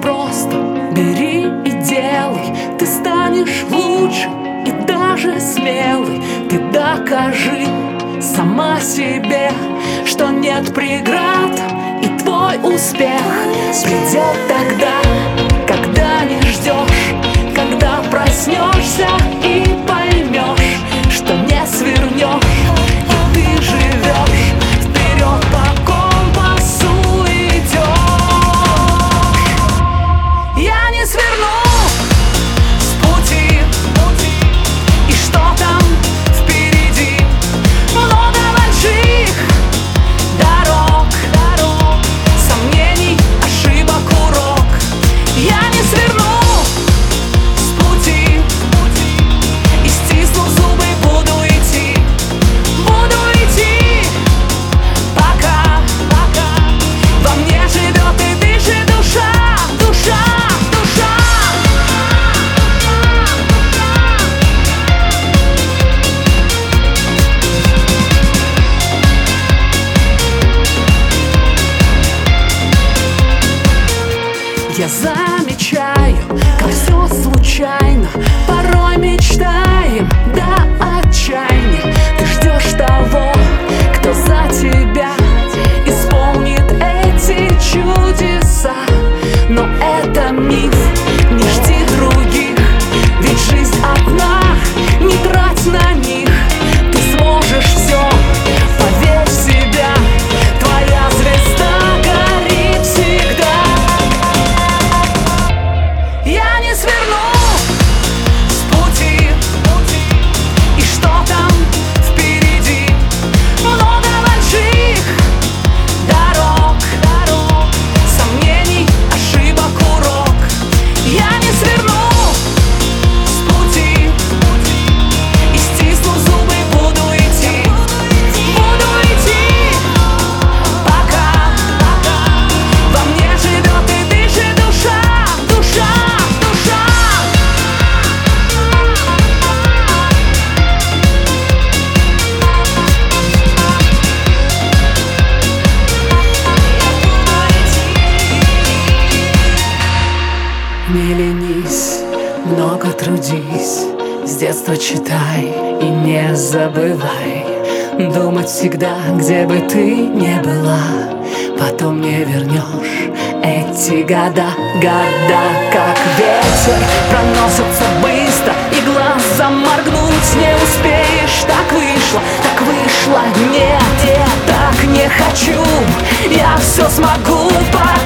просто бери и делай. Ты станешь лучше и даже смелый. Ты докажи сама себе, что нет преград, и твой успех придет тогда, когда не ждешь, когда проснешься и поймешь, что не свернешь, и ты живешь вперед по компасу идешь. Я не сверну с пути, и что там впереди? Много больших дорог, сомнений, ошибок, урок. Я не сверну с пути, и стиснув зубы буду идти, пока во мне живет и дышит душа, душа. Я замечаю, как все случайно, порой мечтаем до отчаяния. Ты ждешь того, кто за тебя исполнит эти чудеса, но это миф, не жди других, ведь жизнь одна, не трать на них. Ты сможешь все, поверь в себя, твоя звезда горит всегда. Я не сверну с пути, и что там впереди? Много больших дорог, сомнений, ошибок, урок. Я не сверну с пути, и стиснув зубы буду идти, пока во мне живет и дышит душа, душа. Не ленись, много трудись, с детства читай и не забывай думать всегда, где бы ты ни была. Потом не вернешь эти года, как ветер, проносятся быстро, и глазом моргнуть не успеешь. Так вышло, нет, так не хочу, я все смогу.